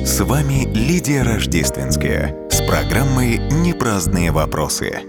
С вами Лидия Рождественская с программой «Непраздные вопросы».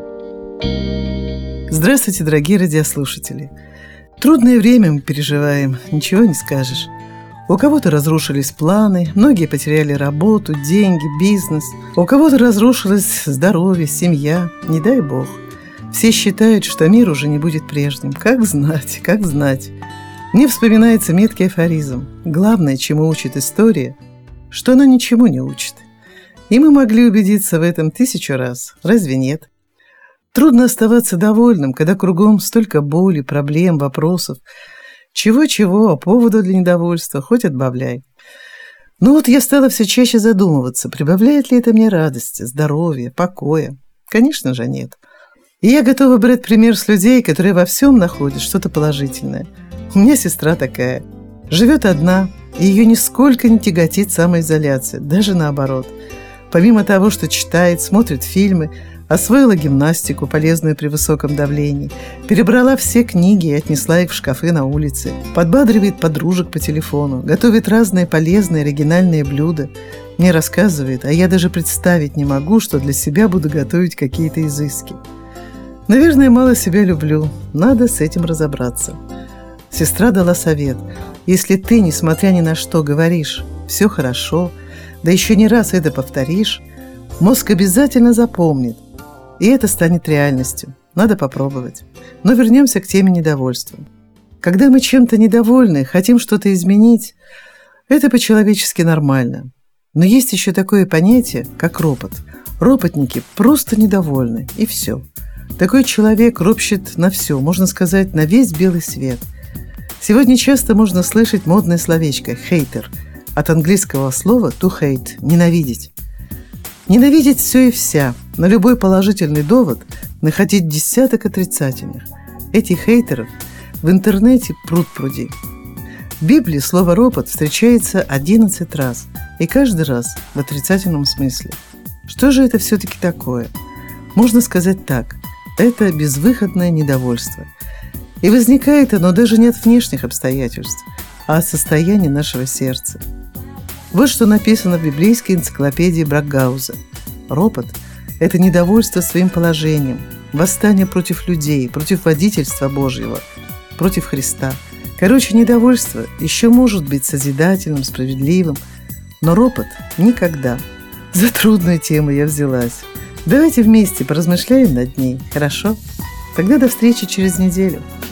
Здравствуйте, дорогие радиослушатели. Трудное время мы переживаем, ничего не скажешь. У кого-то разрушились планы, многие потеряли работу, деньги, бизнес. У кого-то разрушилось здоровье, семья, не дай бог. Все считают, что мир уже не будет прежним. Как знать, как знать. Мне вспоминается меткий афоризм. Главное, чему учит история, что она ничему не учит. И мы могли убедиться в этом 1000 раз. Разве нет? Трудно оставаться довольным, когда кругом столько боли, проблем, вопросов. Чего-чего, а поводу для недовольства хоть отбавляй. Но вот я стала все чаще задумываться, прибавляет ли это мне радости, здоровья, покоя. Конечно же, нет. И я готова брать пример с людей, которые во всем находят что-то положительное. У меня сестра такая. Живет одна, и ее нисколько не тяготит самоизоляция, даже наоборот. Помимо того, что читает, смотрит фильмы, освоила гимнастику, полезную при высоком давлении, перебрала все книги и отнесла их в шкафы на улице, подбадривает подружек по телефону, готовит разные полезные оригинальные блюда, мне рассказывает, а я даже представить не могу, что для себя буду готовить какие-то изыски. Наверное, мало себя люблю, надо с этим разобраться. Сестра дала совет: если ты, несмотря ни на что, говоришь «все хорошо», да еще не раз это повторишь, мозг обязательно запомнит, и это станет реальностью. Надо попробовать. Но вернемся к теме недовольства. Когда мы чем-то недовольны, хотим что-то изменить, это по-человечески нормально. Но есть еще такое понятие, как ропот. Ропотники просто недовольны, и все. Такой человек ропщет на все, можно сказать, на весь белый свет. Сегодня часто можно слышать модное словечко «хейтер», от английского слова «to hate» – «ненавидеть». Ненавидеть все и вся, на любой положительный довод находить десяток отрицательных. Этих хейтеров в интернете пруд-пруди. В Библии слово «ропот» встречается 11 раз, и каждый раз в отрицательном смысле. Что же это все-таки такое? Можно сказать так: это безвыходное недовольство. И возникает оно даже не от внешних обстоятельств, а от состояния нашего сердца. Вот что написано в библейской энциклопедии Брагауза. Ропот – это недовольство своим положением, восстание против людей, против водительства Божьего, против Христа. Короче, недовольство еще может быть созидательным, справедливым, но ропот – никогда. За трудную тему я взялась. Давайте вместе поразмышляем над ней, хорошо? Тогда до встречи через неделю.